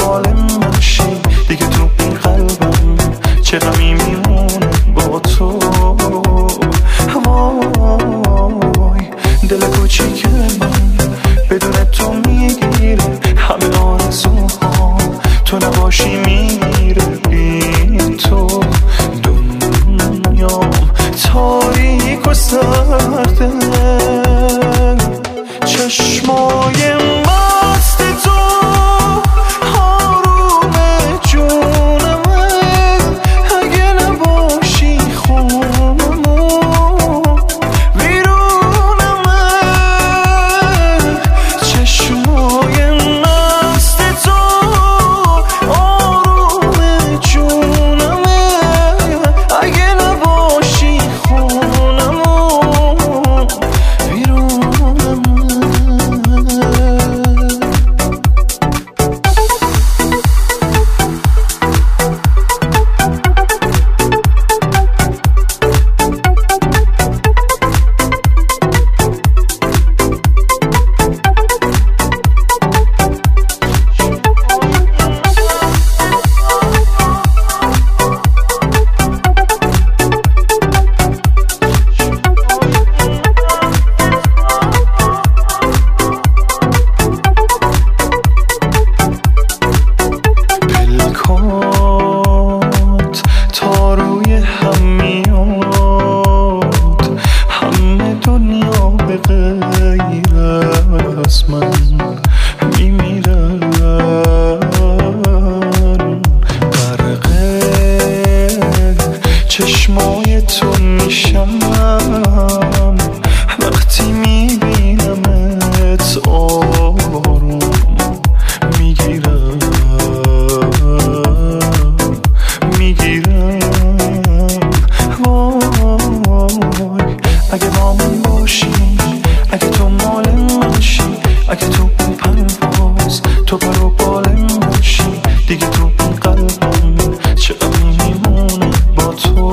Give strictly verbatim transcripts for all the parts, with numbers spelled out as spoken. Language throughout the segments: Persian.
مال من شی دیگه تو این قلبم چه غمی میمونه با تو. وای دل کوچیک من بدون تو میگیره همه آرزوها، تو نباشی میمیره بی تو. دنیام تاریک و سرده، چشمای مست تو آروم جونمه، اگه نباشی خونمون ویرونمه. چشمای مست تو آروم جونمه، اگه نباشی خونمون ویرونمه. تا روی هم میاد همه دنیا به غیر از من میمیرن. غرقه چشمای تو میشم وقتی میبینمت آروم میگیرم میگیرم. وای اگه با من باشی، اگه تو مال من شی، اگه تو اون پرواز تو پر و بال من شی دیگه تو این قلبم چه غمی میمونه با تو.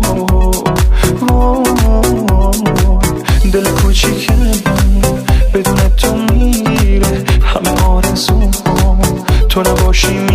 وای دل کوچیک من بدون تو میگیره همه آرزوها، تو نباشی